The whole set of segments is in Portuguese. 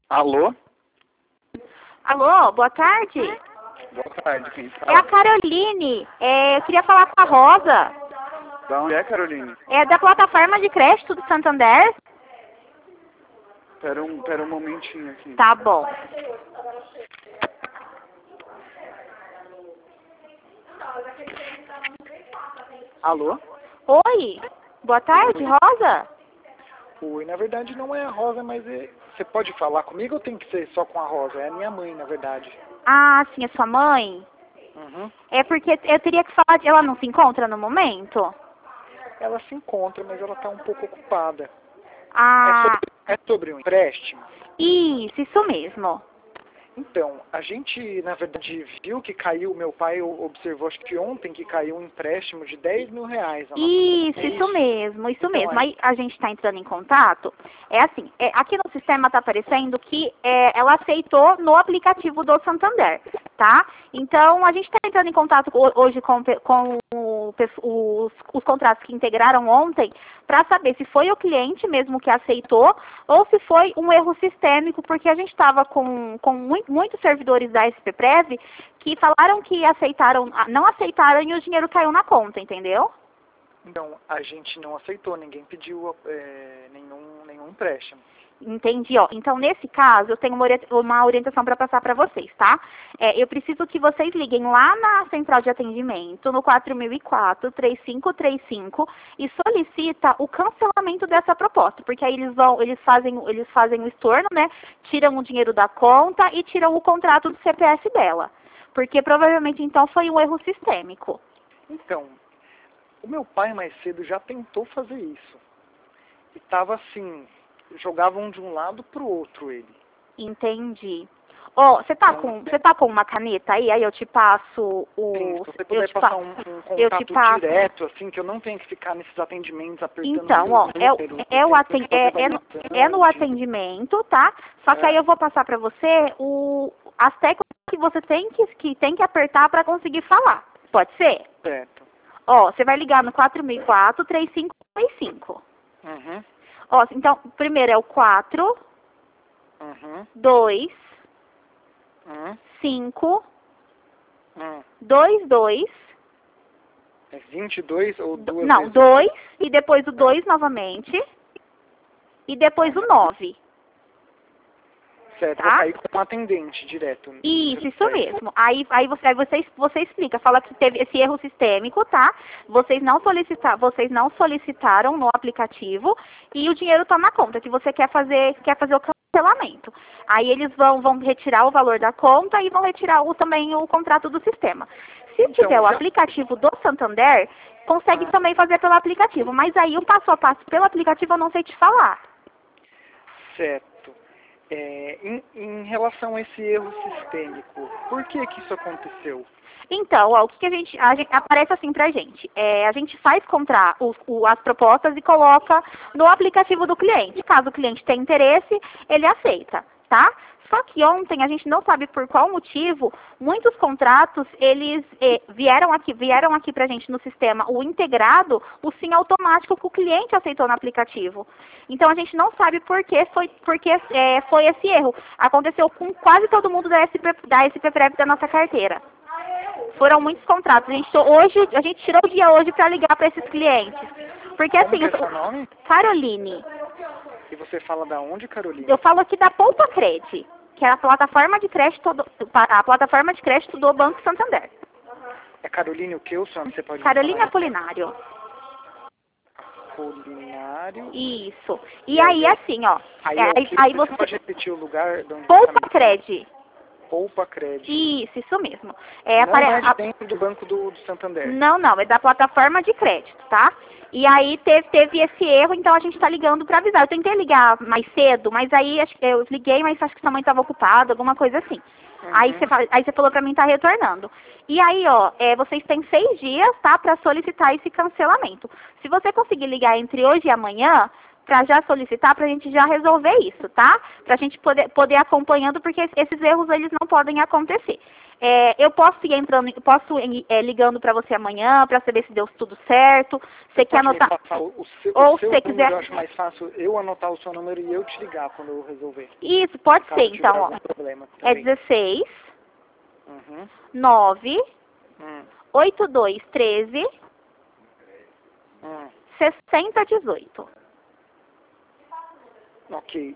Alô? Alô, boa tarde. Boa tarde, quem É a fala? Caroline. Eu queria falar com a Rosa. Da onde é, Caroline? É da plataforma de crédito do Santander? Pera um momentinho aqui. Tá bom. Alô? Oi, boa tarde, Rosa. Oi, na verdade não é a Rosa, mas você pode falar comigo ou tem que ser só com a Rosa? É a minha mãe, na verdade. Ah, sim, é sua mãe? Uhum. É porque eu teria que falar de... Ela não se encontra no momento? Ela se encontra, mas ela tá um pouco ocupada. Ah, É sobre um empréstimo? isso mesmo. Então, a gente, na verdade, viu que caiu, meu pai observou, acho que ontem, que caiu um empréstimo de R$ 10.000 na nossa conta. Isso mesmo, isso Então, mesmo. Aí a gente está entrando em contato. É assim, aqui no sistema está aparecendo que ela aceitou no aplicativo do Santander, tá? Então a gente está entrando em contato hoje com os contratos que integraram ontem para saber se foi o cliente mesmo que aceitou ou se foi um erro sistêmico, porque a gente estava com muitos servidores da SPPrev que falaram que não aceitaram e o dinheiro caiu na conta, entendeu? Então, a gente não aceitou, ninguém pediu nenhum empréstimo. Entendi, ó. Então, nesse caso, eu tenho uma orientação para passar para vocês, tá? Eu preciso que vocês liguem lá na central de atendimento, no 4004-3535, e solicita o cancelamento dessa proposta, porque aí eles fazem o estorno, né? Tiram o dinheiro da conta e tiram o contrato do CPF dela. Porque provavelmente, então, foi um erro sistêmico. Então, o meu pai mais cedo já tentou fazer isso. E tava assim, jogavam de um lado pro outro ele. Entendi. Ó, você tá com uma caneta aí? Aí eu te passo Sim, se você puder passar um eu te contato passo. direto, assim, que eu não tenho que ficar nesses atendimentos apertando Então, ó, no atendimento, tá? Só que aí eu vou passar pra você as teclas que você tem que apertar pra conseguir falar. Pode ser? Certo. Ó, você vai ligar no 4004-3535. Uhum. Ó, então, primeiro é o 4, Uhum. 2, Uhum. 5, Uhum. 22. É 22 ou duas Não, vezes? 2 e depois o 2 novamente e depois o 9. Certo, Tá? vou cair com um atendente direto. Isso mesmo. Aí você explica, fala que teve esse erro sistêmico, tá? Vocês não solicitaram no aplicativo e o dinheiro está na conta, que você quer fazer o cancelamento. Aí eles vão retirar o valor da conta e vão retirar também o contrato do sistema. Se Então, tiver o aplicativo do Santander, consegue também fazer pelo aplicativo, mas aí o passo a passo pelo aplicativo eu não sei te falar. Certo. Em relação a esse erro sistêmico, por que isso aconteceu? Então, ó, o que a gente aparece assim pra gente? A gente faz comprar as propostas e coloca no aplicativo do cliente. Caso o cliente tenha interesse, ele aceita, tá? Só que ontem, a gente não sabe por qual motivo, muitos contratos, eles vieram aqui pra gente no sistema, o integrado, o sim automático que o cliente aceitou no aplicativo. Então, a gente não sabe por que foi esse erro. Aconteceu com quase todo mundo da SPPrev da nossa carteira. Foram muitos contratos. A gente tirou o dia hoje para ligar para esses clientes. Porque Como assim, que é seu nome? Caroline, E você fala da onde, Carolina? eu falo aqui da Poupa Cred, que é a plataforma de crédito do Banco Santander. É Caroline o que, o seu nome? Você pode Caroline falar? Apolinário. Apolinário. Isso. E aí assim, ó. Aí você pode repetir o lugar de onde Poupa você tá Cred. Poupa Cred. Isso mesmo. Não é de dentro do banco do Santander. Não, é da plataforma de crédito, tá? E aí teve esse erro, então a gente está ligando para avisar. Eu tentei ligar mais cedo, mas aí eu liguei, mas acho que sua mãe estava ocupada, alguma coisa assim. Uhum. Aí você falou para mim tá retornando. E aí, ó, vocês têm 6 dias, tá, para solicitar esse cancelamento. Se você conseguir ligar entre hoje e amanhã, para já solicitar, para a gente já resolver isso, tá? Para a gente poder acompanhando, porque esses erros eles não podem acontecer. Eu posso ir entrando, ligando para você amanhã para saber se deu tudo certo. Você quer anotar? Ou se você quiser, eu acho mais fácil eu anotar o seu número e eu te ligar quando eu resolver. Isso, pode ser, então. Ó, é 16 9 8213 6018. Ok.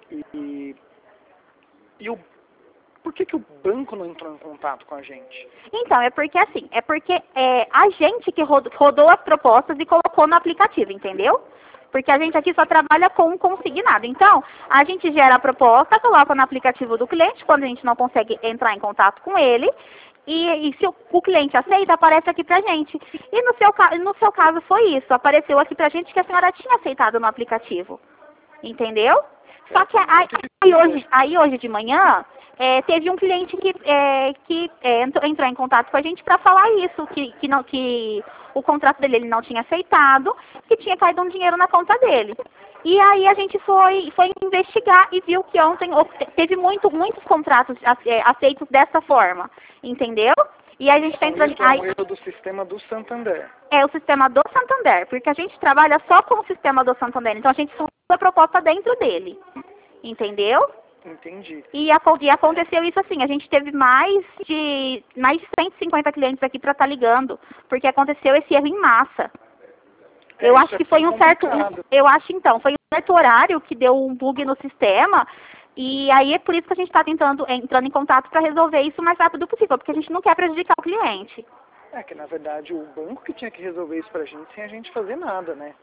Por que o banco não entrou em contato com a gente? Então, é porque a gente que rodou as propostas e colocou no aplicativo, entendeu? Porque a gente aqui só trabalha com consignado. Então, a gente gera a proposta, coloca no aplicativo do cliente, quando a gente não consegue entrar em contato com ele, e se o cliente aceita, aparece aqui pra gente. E no seu caso foi isso, apareceu aqui pra gente que a senhora tinha aceitado no aplicativo. Entendeu? Só que aí hoje de manhã, teve um cliente que entrou em contato com a gente para falar isso, que o contrato dele ele não tinha aceitado, que tinha caído um dinheiro na conta dele. E aí a gente foi investigar e viu que ontem teve muitos contratos aceitos dessa forma, entendeu? E a gente está entrando... Isso é um erro do sistema do Santander. É o sistema do Santander, porque a gente trabalha só com o sistema do Santander, então a gente só a proposta dentro dele, entendeu? Entendi. E aconteceu isso assim, a gente teve mais de 150 clientes aqui para estar ligando, porque aconteceu esse erro em massa. Eu acho que foi foi um certo horário que deu um bug no sistema, e aí é por isso que a gente está entrando em contato para resolver isso o mais rápido possível, porque a gente não quer prejudicar o cliente. Que na verdade o banco que tinha que resolver isso pra gente sem a gente fazer nada, né?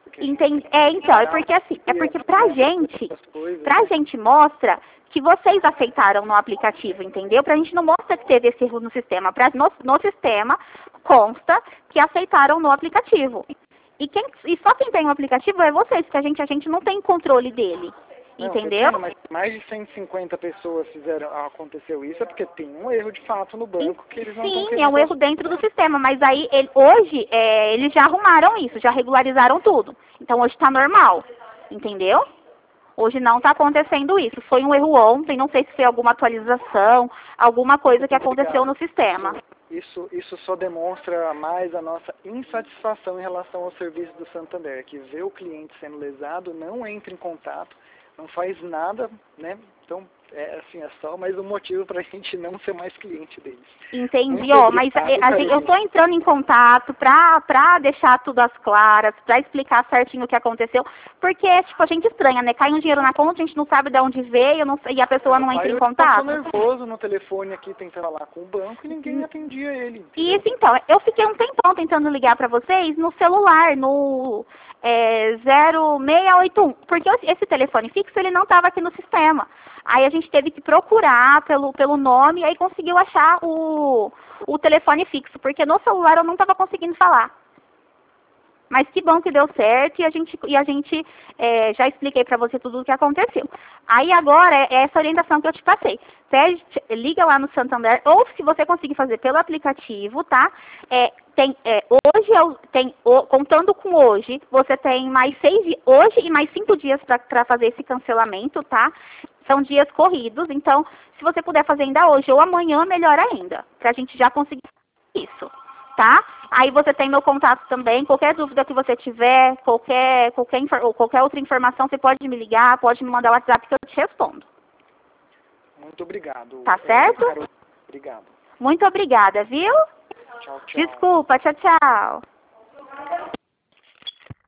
Porque pra gente mostra que vocês aceitaram no aplicativo, entendeu? Pra gente não mostra que teve esse erro no sistema. No sistema consta que aceitaram no aplicativo. E só quem tem o aplicativo é vocês, porque a gente não tem controle dele. Entendeu? Mas mais de 150 pessoas aconteceu isso, é porque tem um erro de fato no banco que eles não estão querendo. Sim, é um erro dentro do sistema, mas aí hoje eles já arrumaram isso, já regularizaram tudo. Então hoje está normal, entendeu? Hoje não está acontecendo isso. Foi um erro ontem, não sei se foi alguma atualização, alguma coisa que aconteceu no sistema. Isso só demonstra mais a nossa insatisfação em relação ao serviço do Santander, que vê o cliente sendo lesado, não entra em contato, não faz nada, né? Então, é só mais um motivo para a gente não ser mais cliente deles. Entendi, mas eu estou entrando em contato para deixar tudo às claras, para explicar certinho o que aconteceu, porque, a gente estranha, né? Cai um dinheiro na conta, a gente não sabe de onde veio, e a pessoa não entra em contato. Eu estou nervoso no telefone aqui, tentando falar com o banco, e ninguém atendia ele. Entendeu? Isso, então, eu fiquei um tempão tentando ligar para vocês no celular, no 0681, porque esse telefone fixo, ele não estava aqui no sistema. Aí a gente teve que procurar pelo nome e aí conseguiu achar o telefone fixo, porque no celular eu não estava conseguindo falar. Mas que bom que deu certo e a gente já expliquei para você tudo o que aconteceu. Aí agora é essa orientação que eu te passei. Liga lá no Santander, ou se você conseguir fazer pelo aplicativo, tá? Contando com hoje, você tem mais 6 dias, hoje e mais 5 dias para fazer esse cancelamento, tá? São dias corridos, então se você puder fazer ainda hoje ou amanhã, melhor ainda, pra gente já conseguir isso, tá? Aí você tem meu contato também, qualquer dúvida que você tiver, qualquer outra informação, você pode me ligar, pode me mandar o WhatsApp que eu te respondo. Muito obrigado. Tá certo? Obrigado. Muito obrigada, viu? Tchau, tchau. Desculpa, tchau, tchau.